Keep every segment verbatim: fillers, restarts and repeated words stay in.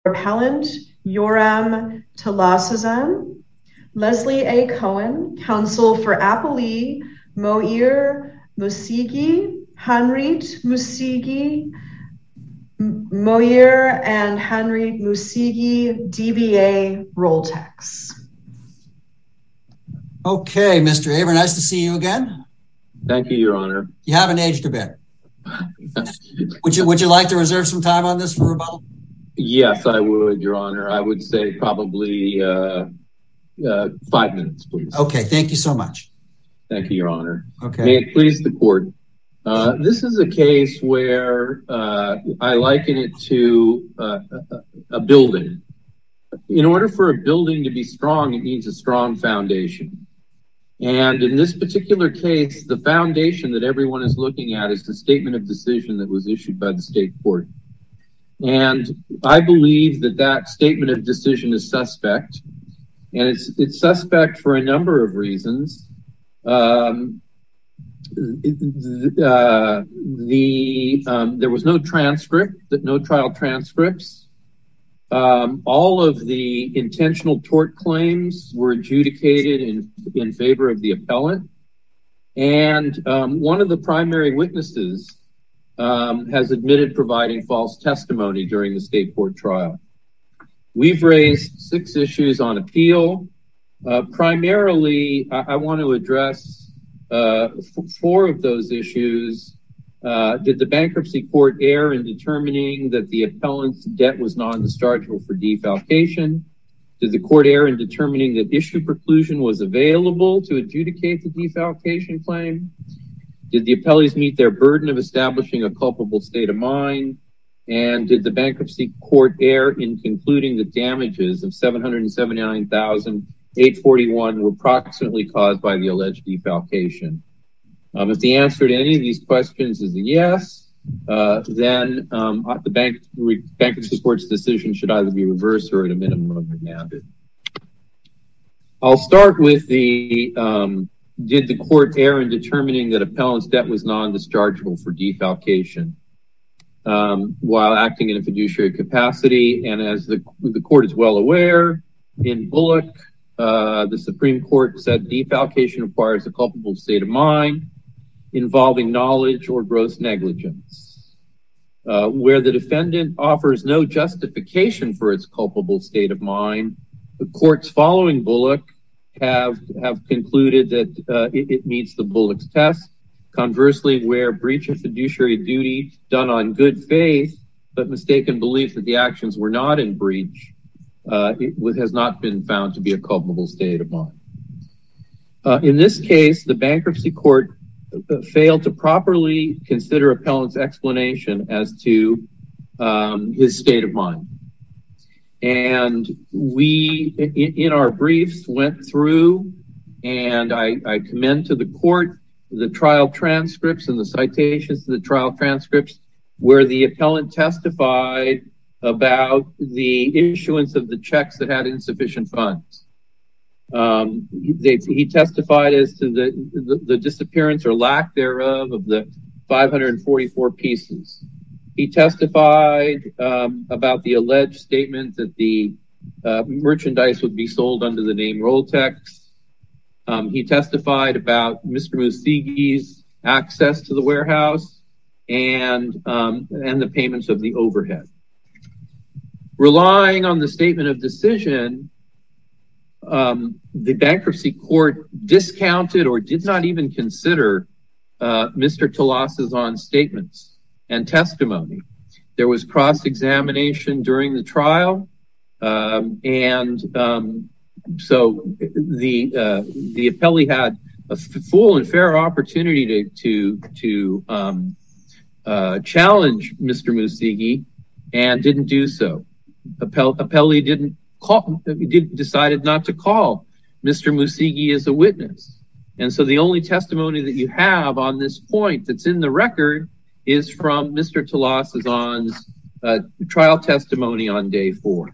Appellant Yoram Talasazan, Leslie A. Cohen, counsel for Appellee Moir Musigi, Hanrit Musigi, Moir and Hanrit Musigi, D B A Roltex. Okay, Mister Aber, nice to see you again. Thank you, Your Honor. You haven't aged a bit. would you Would you like to reserve some time on this for rebuttal? Yes, I would, Your Honor. I would say probably uh, uh, five minutes, please. Okay, thank you so much. Thank you, Your Honor. Okay. May it please the court. Uh, this is a case where uh, I liken it to uh, a, a building. In order for a building to be strong, it needs a strong foundation. And in this particular case, the foundation that everyone is looking at is the statement of decision that was issued by the state court. And I believe that that statement of decision is suspect. And it's it's suspect for a number of reasons. Um, uh, the um, there was no transcript, no trial transcripts. Um, all of the intentional tort claims were adjudicated in, in favor of the appellant. And um, one of the primary witnesses um, has admitted providing false testimony during the state court trial. We've raised six issues on appeal. Uh, primarily, I, I want to address uh, f- four of those issues. Uh, did the bankruptcy court err in determining that the appellant's debt was non-dischargeable for defalcation? Did the court err in determining that issue preclusion was available to adjudicate the defalcation claim? Did the appellees meet their burden of establishing a culpable state of mind? And did the bankruptcy court err in concluding that damages of seven hundred seventy-nine thousand eight hundred forty-one dollars were approximately caused by the alleged defalcation? Um, if the answer to any of these questions is a yes, uh, then um, the bank, bankruptcy court's decision should either be reversed or at a minimum remanded. I'll start with the, um, did the court err in determining that appellant's debt was non-dischargeable for defalcation um, while acting in a fiduciary capacity? And as the, the court is well aware, in Bullock, uh, the Supreme Court said defalcation requires a culpable state of mind involving knowledge or gross negligence. Uh, where the defendant offers no justification for its culpable state of mind, the courts following Bullock have, have concluded that uh, it, it meets the Bullock's test. Conversely, where breach of fiduciary duty done on good faith, but mistaken belief that the actions were not in breach, uh, it has not been found to be a culpable state of mind. Uh, in this case, the bankruptcy court failed to properly consider appellant's explanation as to um, his state of mind. And we, in, in our briefs, went through, and I, I commend to the court the trial transcripts and the citations to the trial transcripts where the appellant testified about the issuance of the checks that had insufficient funds. Um, they, he testified as to the, the, the disappearance or lack thereof of the five hundred forty-four pieces. He testified um, about the alleged statement that the uh, merchandise would be sold under the name Roltex. Um, he testified about Mister Musigi's access to the warehouse and um, and the payments of the overhead. Relying on the statement of decision, Um, the bankruptcy court discounted or did not even consider uh, Mister Talasazan's statements and testimony. There was cross-examination during the trial, um, and um, so the uh, the appellee had a full and fair opportunity to to to um, uh, challenge Mister Musigi and didn't do so. Appell- appellee didn't. Call, did, decided not to call Mister Musigi as a witness. And so the only testimony that you have on this point that's in the record is from Mister Talasazan's uh, trial testimony on day four.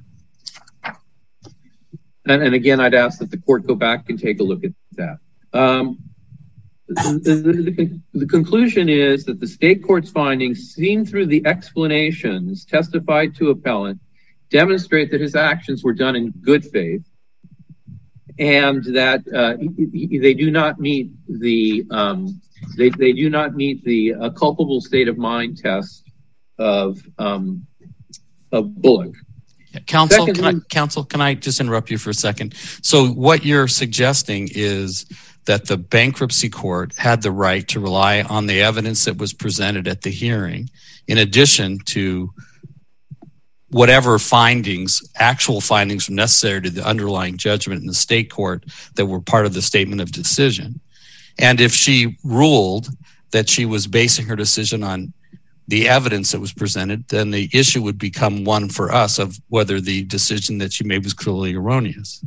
And, and again, I'd ask that the court go back and take a look at that. Um, the, the, the, the conclusion is that the state court's findings seen through the explanations testified to appellant demonstrate that his actions were done in good faith, and that uh, they do not meet the um, they they do not meet the uh, culpable state of mind test of um, of Bullock. Counsel, Secondly, can I, counsel, can I just interrupt you for a second? So what you're suggesting is that the bankruptcy court had the right to rely on the evidence that was presented at the hearing, in addition to whatever findings, actual findings necessary to the underlying judgment in the state court that were part of the statement of decision. And if she ruled that she was basing her decision on the evidence that was presented, then the issue would become one for us of whether the decision that she made was clearly erroneous.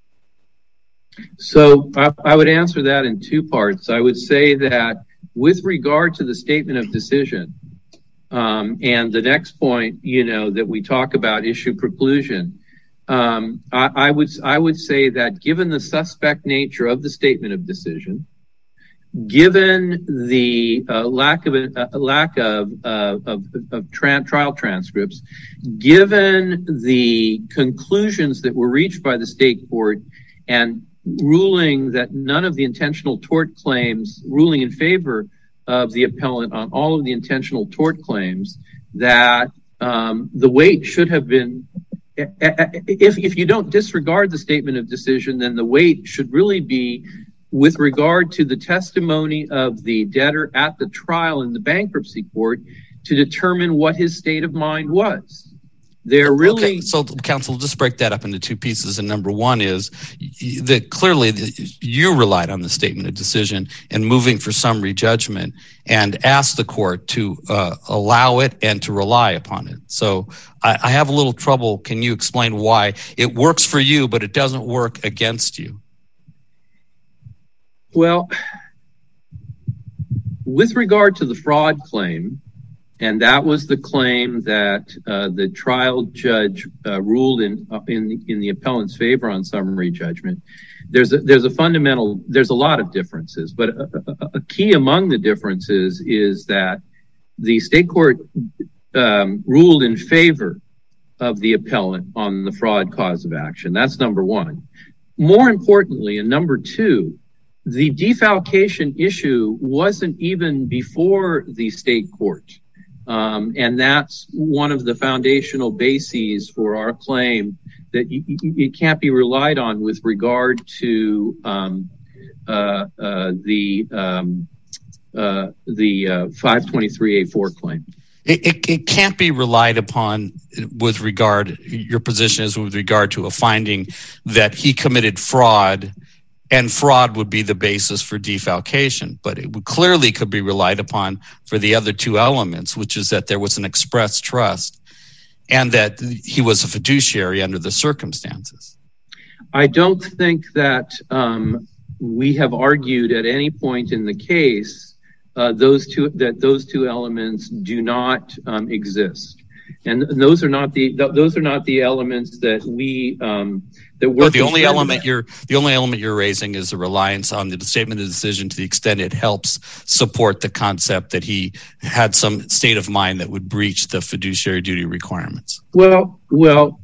So I, I would answer that in two parts. I would say that with regard to the statement of decision, um, and the next point, you know, that we talk about issue preclusion, um, I, I would I would say that given the suspect nature of the statement of decision, given the uh, lack of uh, lack of uh, of, of tra- trial transcripts, given the conclusions that were reached by the state court, and ruling that none of the intentional tort claims, ruling in favor of the appellant on all of the intentional tort claims, that um, the weight should have been. If if you don't disregard the statement of decision, then the weight should really be with regard to the testimony of the debtor at the trial in the bankruptcy court to determine what his state of mind was. They're really... Okay, so, counsel, just break that up into two pieces. And number one is that clearly you relied on the statement of decision in moving for summary judgment and asked the court to uh, allow it and to rely upon it. So I, I have a little trouble. Can you explain why it works for you, but it doesn't work against you? Well, with regard to the fraud claim, and that was the claim that uh, the trial judge uh, ruled in uh, in in the appellant's favor on summary judgment. There's a, there's a fundamental, there's a lot of differences, but a, a, a key among the differences is that the state court um, ruled in favor of the appellant on the fraud cause of action. That's number one. More importantly, and number two, the defalcation issue wasn't even before the state court. Um, and that's one of the foundational bases for our claim that it can't be relied on with regard to um, uh, uh, the um, uh, the uh, five twenty-three A four claim. It, it, it can't be relied upon with regard, your position is with regard to a finding that he committed fraud, and fraud would be the basis for defalcation. But it would, clearly could be relied upon for the other two elements, which is that there was an express trust and that he was a fiduciary under the circumstances. I don't think that um, we have argued at any point in the case uh, those two that those two elements do not um, exist, and those are not the th- those are not the elements that we um, that we're. No, the only element about. you're the only element you're raising is the reliance on the statement of decision to the extent it helps support the concept that he had some state of mind that would breach the fiduciary duty requirements. Well, well,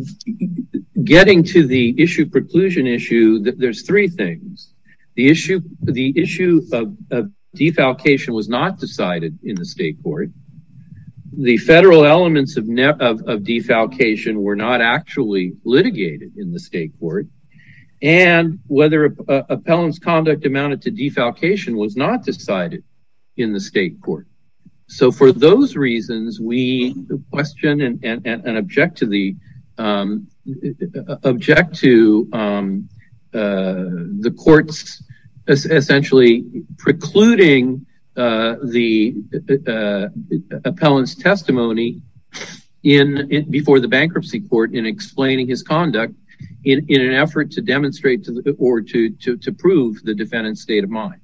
getting to the issue preclusion issue, there's three things. The issue the issue of, of defalcation was not decided in the state court. The federal elements of, ne- of, of defalcation were not actually litigated in the state court. And whether a, a, appellant's conduct amounted to defalcation was not decided in the state court. So for those reasons, we question and, and, and object to the um, object to um, uh, the court's essentially precluding uh, the uh, appellant's testimony in, in before the bankruptcy court in explaining his conduct in, in an effort to demonstrate to the, or to, to to prove the defendant's state of mind.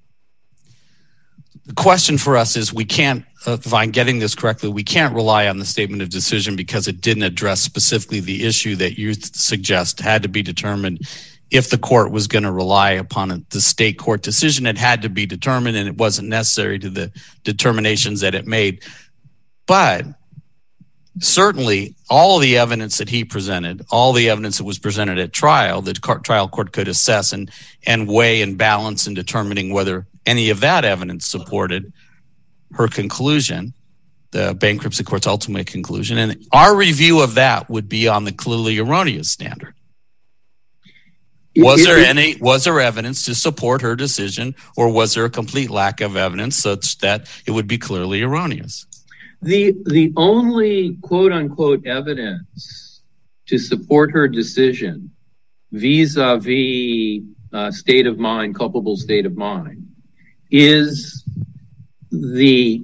The question for us is we can't, uh, if I'm getting this correctly, we can't rely on the statement of decision because it didn't address specifically the issue that you suggest had to be determined. If the court was going to rely upon it, the state court decision, it had to be determined and it wasn't necessary to the determinations that it made. But certainly all the evidence that he presented, all the evidence that was presented at trial, the trial court could assess and, and weigh and balance in determining whether any of that evidence supported her conclusion, the bankruptcy court's ultimate conclusion. And our review of that would be on the clearly erroneous standard. Was It- there it- any, was there evidence to support her decision, or was there a complete lack of evidence such that it would be clearly erroneous? The the only quote unquote evidence to support her decision vis-a-vis uh, state of mind, culpable state of mind, is the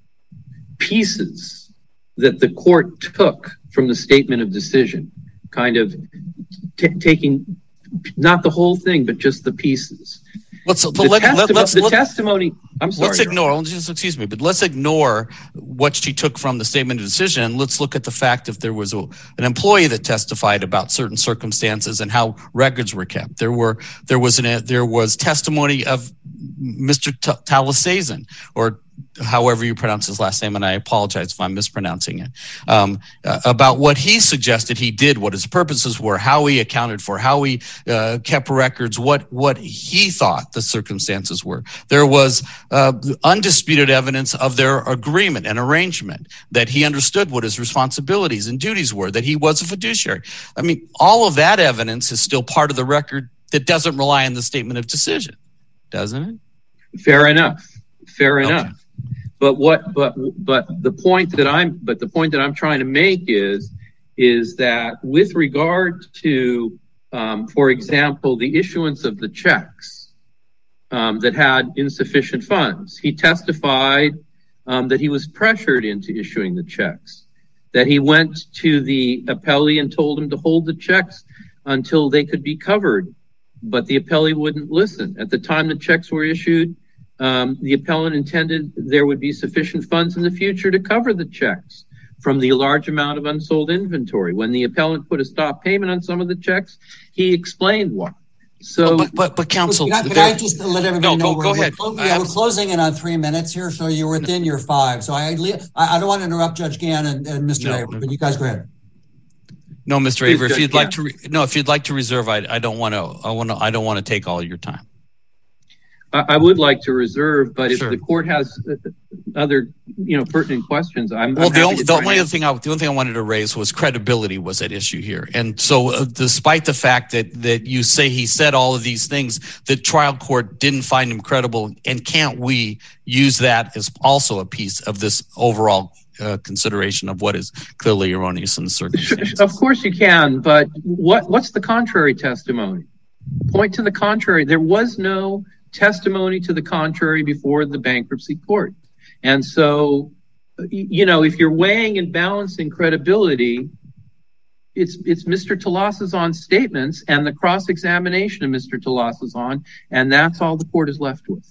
pieces that the court took from the statement of decision, kind of t- taking not the whole thing, but just the pieces. Let's, The, let, testi- let, let's, the let, testimony. I'm sorry. let's ignore, just excuse me, but let's ignore what she took from the statement of decision. And let's look at the fact if there was a, an employee that testified about certain circumstances and how records were kept. There were, there was an, there was testimony of Mister T- Talasazan, or however you pronounce his last name, and I apologize if I'm mispronouncing it, um, uh, about what he suggested he did, what his purposes were, how he accounted for, how he uh, kept records, what what he thought the circumstances were. There was uh, undisputed evidence of their agreement and arrangement, that he understood what his responsibilities and duties were, that he was a fiduciary. I mean, all of that evidence is still part of the record that doesn't rely on the statement of decision, doesn't it? Fair enough. Fair enough. Okay. But what? But but the point that I'm but the point that I'm trying to make is is that with regard to, um, for example, the issuance of the checks um, that had insufficient funds, he testified um, that he was pressured into issuing the checks, that he went to the appellee and told him to hold the checks until they could be covered, but the appellee wouldn't listen. At the time the checks were issued, Um, the appellant intended there would be sufficient funds in the future to cover the checks from the large amount of unsold inventory. When the appellant put a stop payment on some of the checks, he explained why. So, oh, but, but but counsel, Can I, can I just let everybody no, know go, we're, go we're, ahead. clo- yeah, we're closing in on three minutes here, so you're within your five. So I I, I don't want to interrupt Judge Gann and, and Mister No. Avery, but you guys go ahead. No, Mister Please, Avery, if Judge you'd like Gann. to, re- no, if you'd like to reserve, I, I don't want to, I want to, I don't want to take all your time. I, I would like to reserve, but if Sure. the court has other, you know, pertinent questions, I'm, Well, I'm the happy only, to the try and only other answer. thing I, the only thing I wanted to raise was credibility was at issue here. And so uh, despite the fact that, that you say he said all of these things, the trial court didn't find him credible. And can't we use that as also a piece of this overall uh, consideration of what is clearly erroneous in the circumstances? Of course you can, but what what's the contrary testimony? Point to the contrary. There was no testimony to the contrary before the bankruptcy court. And so, you know, if you're weighing and balancing credibility, it's it's Mister Talasazan's statements and the cross-examination of Mister Talasazan, and that's all the court is left with.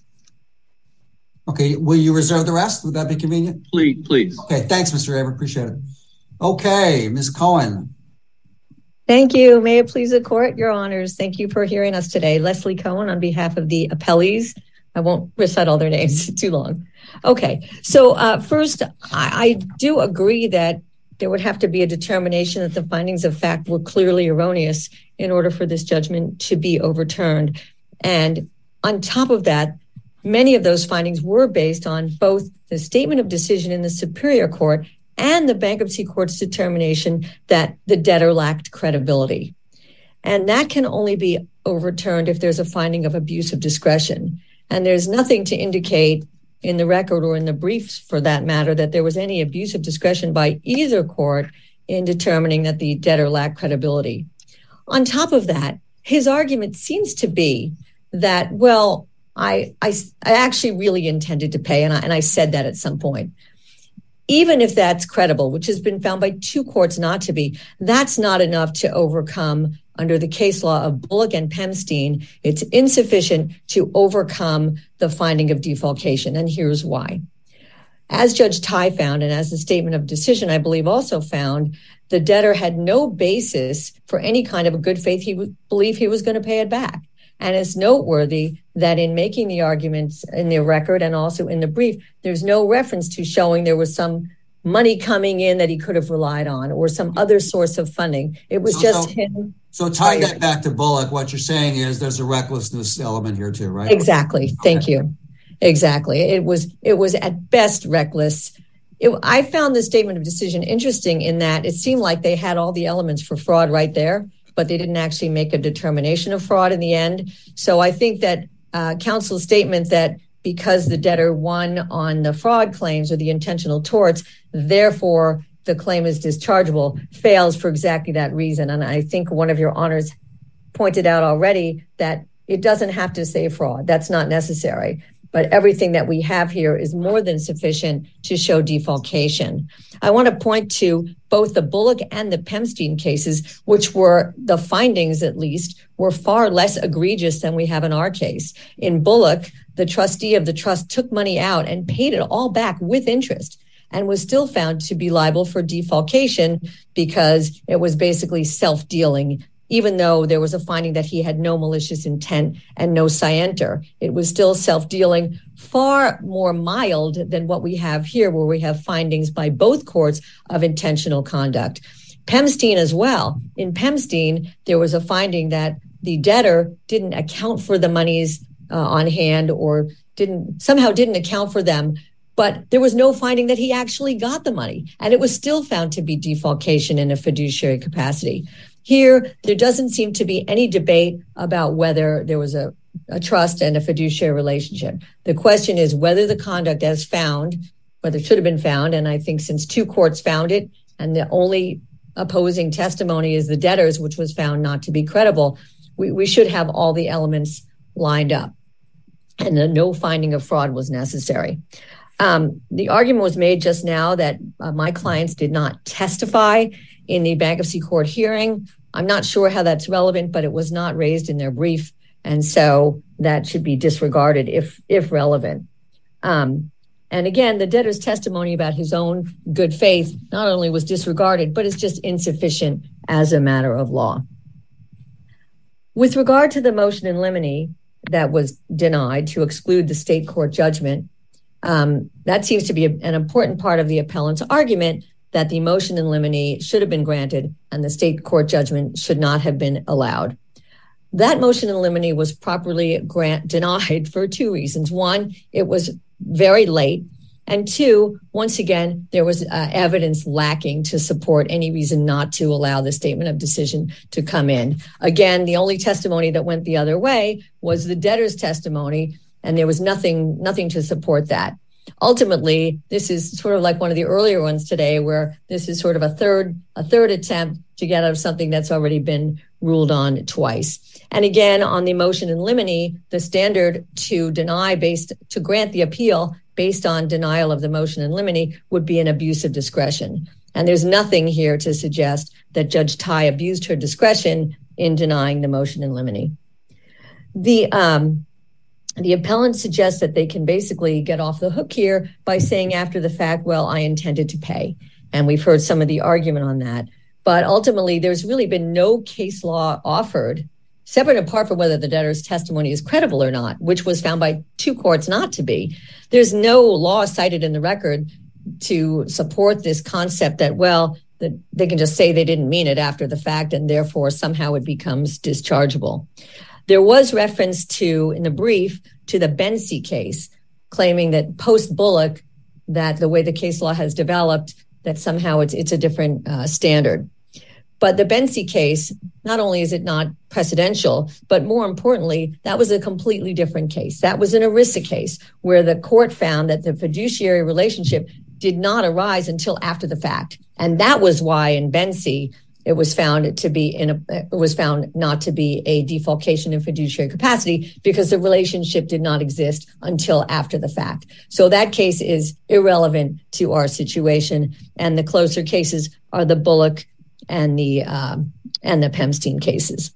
Okay, will you reserve the rest? Would that be convenient? Please, please. Okay, thanks, Mister Avery. Appreciate it. Okay, Miz Cohen. Thank you. May it please the court, your honors. Thank you for hearing us today. Leslie Cohen on behalf of the appellees. I won't recite all their names, it's too long. Okay, so uh, first, I, I do agree that there would have to be a determination that the findings of fact were clearly erroneous in order for this judgment to be overturned. And on top of that, many of those findings were based on both the statement of decision in the Superior Court and the bankruptcy court's determination that the debtor lacked credibility. And that can only be overturned if there's a finding of abuse of discretion. And there's nothing to indicate in the record or in the briefs, for that matter, that there was any abuse of discretion by either court in determining that the debtor lacked credibility. On top of that, his argument seems to be that, well, I, I, I actually really intended to pay, and I, and I said that at some point. Even if that's credible, which has been found by two courts not to be, that's not enough to overcome, under the case law of Bullock and Pemstein, it's insufficient to overcome the finding of defalcation. And here's why. As Judge Tai found, and as the statement of decision, I believe, also found, the debtor had no basis for any kind of a good faith he would believe he was going to pay it back. And it's noteworthy that in making the arguments in the record and also in the brief, there's no reference to showing there was some money coming in that he could have relied on or some other source of funding. It was so, just so, him. So tying that back to Bullock, what you're saying is there's a recklessness element here too, right? Exactly. Okay. Thank you. Exactly. It was, it was at best reckless. It, I found the statement of decision interesting in that it seemed like they had all the elements for fraud right there, but they didn't actually make a determination of fraud in the end. So I think that uh, counsel's statement that because the debtor won on the fraud claims or the intentional torts, therefore the claim is dischargeable, fails for exactly that reason. And I think one of your honors pointed out already that it doesn't have to say fraud. That's not necessary. But everything that we have here is more than sufficient to show defalcation. I want to point to both the Bullock and the Pemstein cases, which were, the findings at least, were far less egregious than we have in our case. In Bullock, the trustee of the trust took money out and paid it all back with interest and was still found to be liable for defalcation because it was basically self-dealing. Even though there was a finding that he had no malicious intent and no scienter, it was still self-dealing, far more mild than what we have here, where we have findings by both courts of intentional conduct. Pemstein as well. In Pemstein, there was a finding that the debtor didn't account for the monies uh, on hand or didn't somehow didn't account for them, but there was no finding that he actually got the money, and it was still found to be defalcation in a fiduciary capacity. Here, there doesn't seem to be any debate about whether there was a, a trust and a fiduciary relationship. The question is whether the conduct as found, whether it should have been found, and I think since two courts found it, and the only opposing testimony is the debtor's, which was found not to be credible, we, we should have all the elements lined up, and the no finding of fraud was necessary. Um, the argument was made just now that uh, my clients did not testify in the bankruptcy court hearing. I'm not sure how that's relevant, but it was not raised in their brief. And so that should be disregarded if, if relevant. Um, and again, the debtor's testimony about his own good faith not only was disregarded, but is just insufficient as a matter of law. With regard to the motion in limine that was denied to exclude the state court judgment, um, that seems to be a, an important part of the appellant's argument that the motion in limine should have been granted and the state court judgment should not have been allowed. That motion in limine was properly grant denied for two reasons. One, it was very late. And two, once again, there was uh, evidence lacking to support any reason not to allow the statement of decision to come in. Again, the only testimony that went the other way was the debtor's testimony, and there was nothing, nothing to support that. Ultimately, this is sort of like one of the earlier ones today, where this is sort of a third, a third attempt to get out of something that's already been ruled on twice. And again, on the motion in limine, the standard to deny based, to grant the appeal based on denial of the motion in limine would be an abuse of discretion. And there's nothing here to suggest that Judge Tai abused her discretion in denying the motion in limine. The, um, The appellant suggests that they can basically get off the hook here by saying after the fact, well, I intended to pay. And we've heard some of the argument on that. But ultimately, there's really been no case law offered, separate and apart from whether the debtor's testimony is credible or not, which was found by two courts not to be. There's no law cited in the record to support this concept that, well, that they can just say they didn't mean it after the fact, and therefore somehow it becomes dischargeable. There was reference to, in the brief, to the Bensi case, claiming that post-Bullock, that the way the case law has developed, that somehow it's it's a different uh, standard. But the Bensi case, not only is it not precedential, but more importantly, that was a completely different case. That was an ERISA case where the court found that the fiduciary relationship did not arise until after the fact. And that was why in Bensi, it was found to be in a, it was found not to be a defalcation in fiduciary capacity because the relationship did not exist until after the fact. So that case is irrelevant to our situation. And the closer cases are the Bullock and the um, and the Pemstein cases.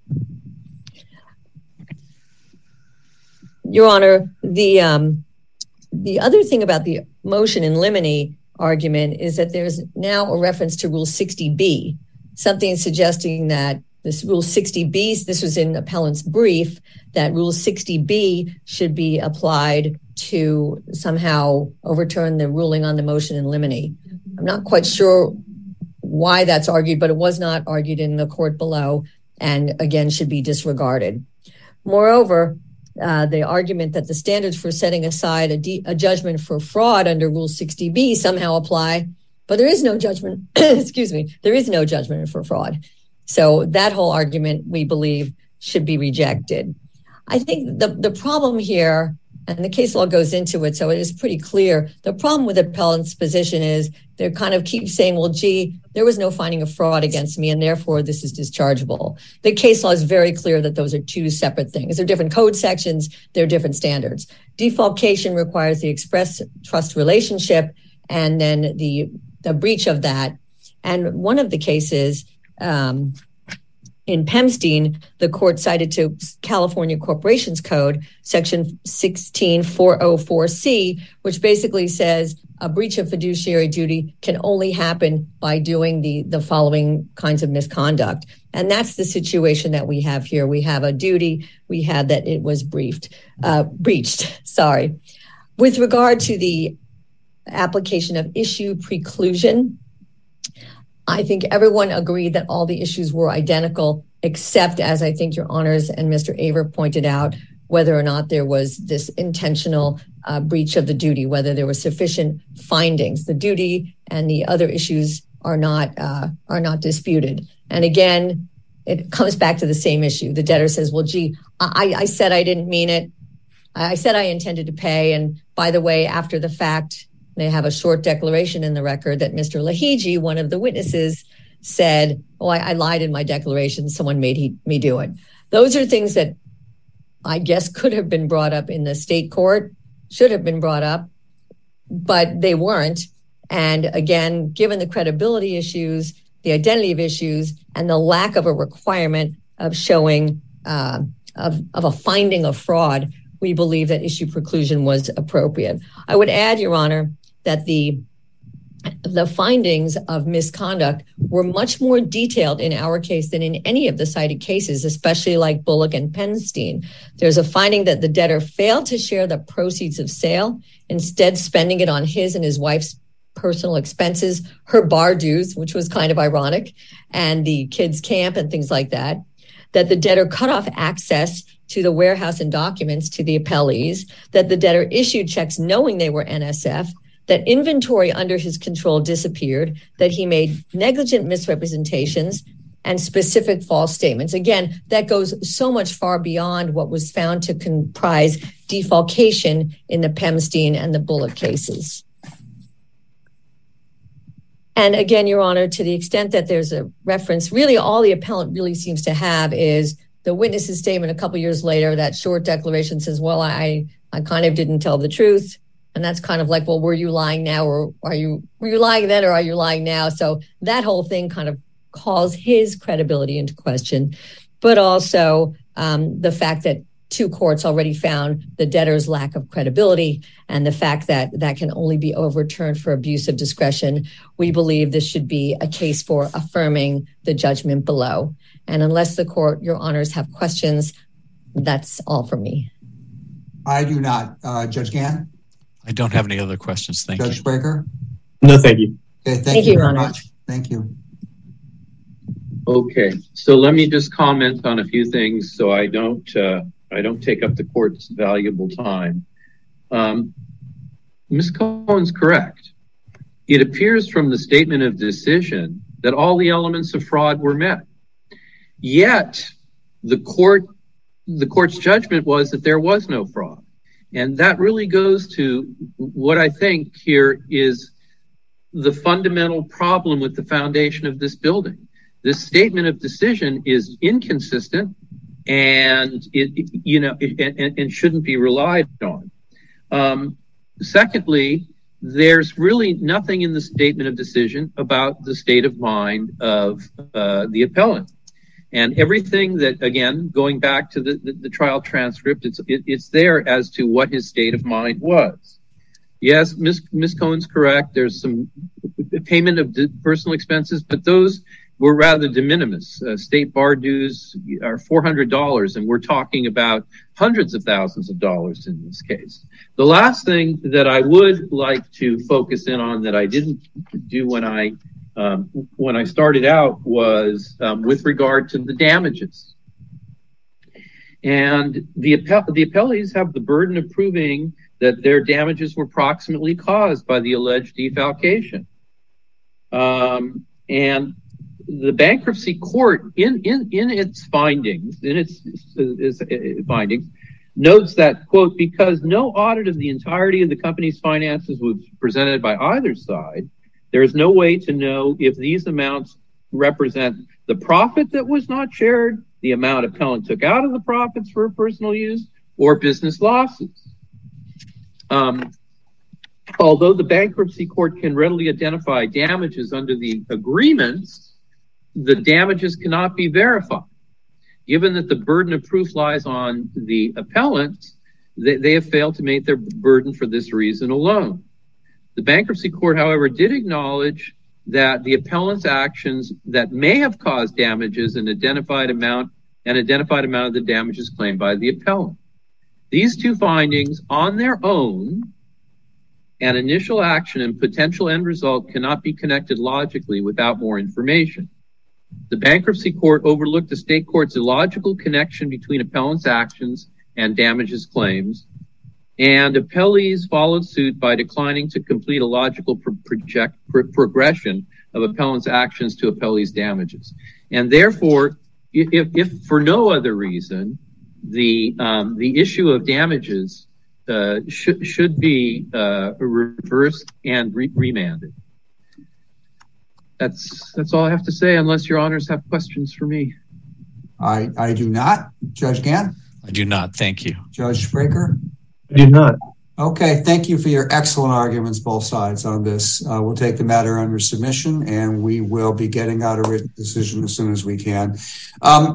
Your Honor, the um, the other thing about the motion in limine argument is that there's now a reference to Rule sixty B, something suggesting that this Rule sixty B, this was in appellant's brief, that Rule sixty B should be applied to somehow overturn the ruling on the motion in limine. I'm not quite sure why that's argued, but it was not argued in the court below, and again should be disregarded. Moreover, uh, the argument that the standards for setting aside a, de- a judgment for fraud under Rule sixty B somehow apply, but there is no judgment, excuse me, there is no judgment for fraud. So that whole argument, we believe, should be rejected. I think the, the problem here, and the case law goes into it, so it is pretty clear. The problem with the appellant's position is they kind of keep saying, well, gee, there was no finding of fraud against me, and therefore this is dischargeable. The case law is very clear that those are two separate things. They're different code sections. They're different standards. Defalcation requires the express trust relationship and then the, the breach of that. And one of the cases, um, in Pemstein, the court cited to California Corporations Code, Section sixteen four oh four C, which basically says a breach of fiduciary duty can only happen by doing the, the following kinds of misconduct. And that's the situation that we have here. We have a duty. We have that it was briefed, uh, breached. Sorry. With regard to the application of issue preclusion, I think everyone agreed that all the issues were identical, except, as I think your honors and Mister Aver pointed out, whether or not there was this intentional uh, breach of the duty, whether there were sufficient findings. The duty and the other issues are not uh, are not disputed. And again, it comes back to the same issue. The debtor says, well, gee, I, I said I didn't mean it. I said I intended to pay. And by the way, after the fact, they have a short declaration in the record that Mister Lahiji, one of the witnesses, said, oh, I, I lied in my declaration. Someone made he, me do it. Those are things that I guess could have been brought up in the state court, should have been brought up, but they weren't. And again, given the credibility issues, the identity of issues, and the lack of a requirement of showing uh, of, of a finding of fraud, we believe that issue preclusion was appropriate. I would add, Your Honor, that the the findings of misconduct were much more detailed in our case than in any of the cited cases, especially like Bullock and Pemstein. There's a finding that the debtor failed to share the proceeds of sale, instead spending it on his and his wife's personal expenses, her bar dues, which was kind of ironic, and the kids' camp and things like that. That the debtor cut off access to the warehouse and documents to the appellees, that the debtor issued checks knowing they were N S F, that inventory under his control disappeared, that he made negligent misrepresentations and specific false statements. Again, that goes so much far beyond what was found to comprise defalcation in the Pemstein and the Bullock cases. And again, Your Honor, to the extent that there's a reference, really all the appellant really seems to have is the witness's statement a couple years later. That short declaration says, well, I, I kind of didn't tell the truth. And that's kind of like, well, were you lying now, or are you were you lying then, or are you lying now? So that whole thing kind of calls his credibility into question, but also um, the fact that two courts already found the debtor's lack of credibility and the fact that that can only be overturned for abuse of discretion. We believe this should be a case for affirming the judgment below. And unless the court, Your Honors, have questions, that's all for me. I do not. Uh, Judge Gann? I don't have any other questions. Thank Judge you. Spraker? No, thank you. Okay, thank, thank you, you very Honor. much. Thank you. Okay, so let me just comment on a few things so I don't uh, I don't take up the court's valuable time. Um, Miz Cohen's correct. It appears from the statement of decision that all the elements of fraud were met. Yet the court, the court's judgment was that there was no fraud. And that really goes to what I think here is the fundamental problem with the foundation of this building. This statement of decision is inconsistent and it, you know, it, and, and shouldn't be relied on. Um, secondly, there's really nothing in the statement of decision about the state of mind of uh, the appellant. And everything that, again, going back to the, the, the trial transcript, it's it, it's there as to what his state of mind was. Yes, Miz Miz Cohen's correct. There's some payment of personal expenses, but those were rather de minimis. Uh, state bar dues are four hundred dollars, and we're talking about hundreds of thousands of dollars in this case. The last thing that I would like to focus in on that I didn't do when I um, when I started out was um, with regard to the damages. And the, appell- the appellees have the burden of proving that their damages were proximately caused by the alleged defalcation. Um, and the bankruptcy court, in, in, in its findings, in its, its, its findings, notes that, quote, because no audit of the entirety of the company's finances was presented by either side, there is no way to know if these amounts represent the profit that was not shared, the amount appellant took out of the profits for personal use, or business losses. Um, although the bankruptcy court can readily identify damages under the agreements, the damages cannot be verified. Given that the burden of proof lies on the appellant, they, they have failed to meet their burden for this reason alone. The bankruptcy court, however, did acknowledge that the appellant's actions that may have caused damages an identified amount and identified amount of the damages claimed by the appellant. These two findings on their own, an initial action and potential end result, cannot be connected logically without more information. The bankruptcy court overlooked the state court's illogical connection between appellant's actions and damages claims, and appellees followed suit by declining to complete a logical pro- project, pro- progression of appellant's actions to appellee's damages. And therefore, if, if for no other reason, the um, the issue of damages uh, should should be uh, reversed and re- remanded. That's that's all I have to say, unless your honors have questions for me. I I do not. Judge Gant? I do not. Thank you. Judge Spraker? I do not. Okay, thank you for your excellent arguments, both sides on this. Uh, we'll take the matter under submission, and we will be getting out a written decision as soon as we can. Um,